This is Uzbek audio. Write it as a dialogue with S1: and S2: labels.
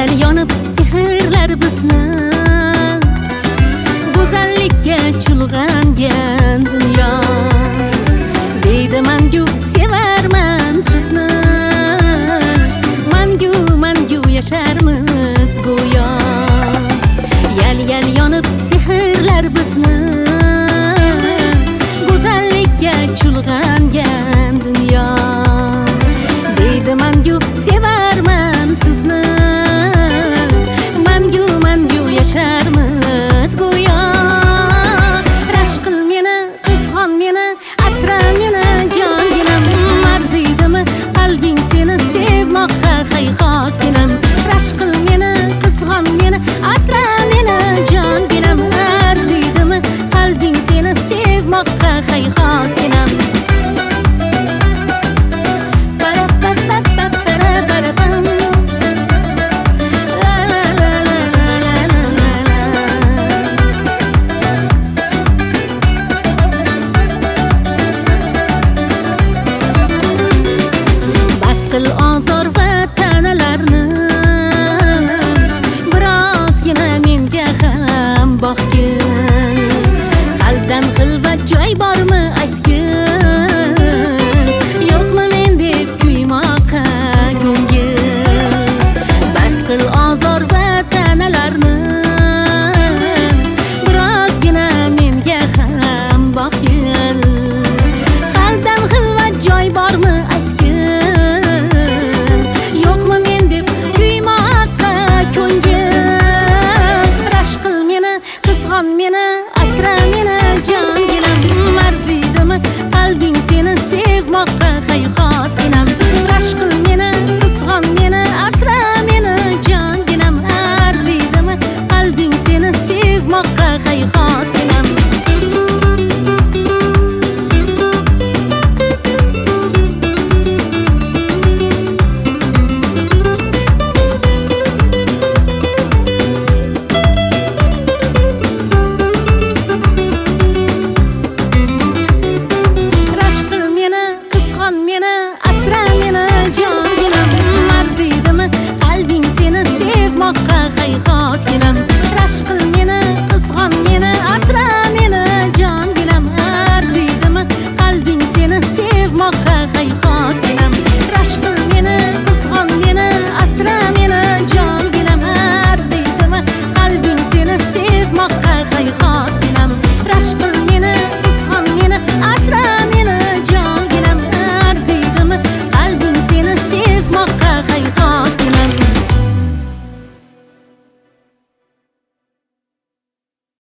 S1: yal yonib sehrlar bizni, go'zallikka chulg'angan dunyo. Deydi mangu sevarman sizni, mangu mangu yasharmiz go'yo. Yal yal yonib sehrlar bizni, go'zallikka chulg'angan dunyo. Deydi mangu sevarman sizni, mangu mangu yasharmiz go'yo. Rashk qil meni, qizg'on meni, asra meni jonginam. Arziydimi qalbing seni sevmoqqa hayhotginam. Rashk qil meni, qizg'on meni, asra meni jonginam. Arziydimi qalbing seni sevmoqqa hayhotginam. Bas qil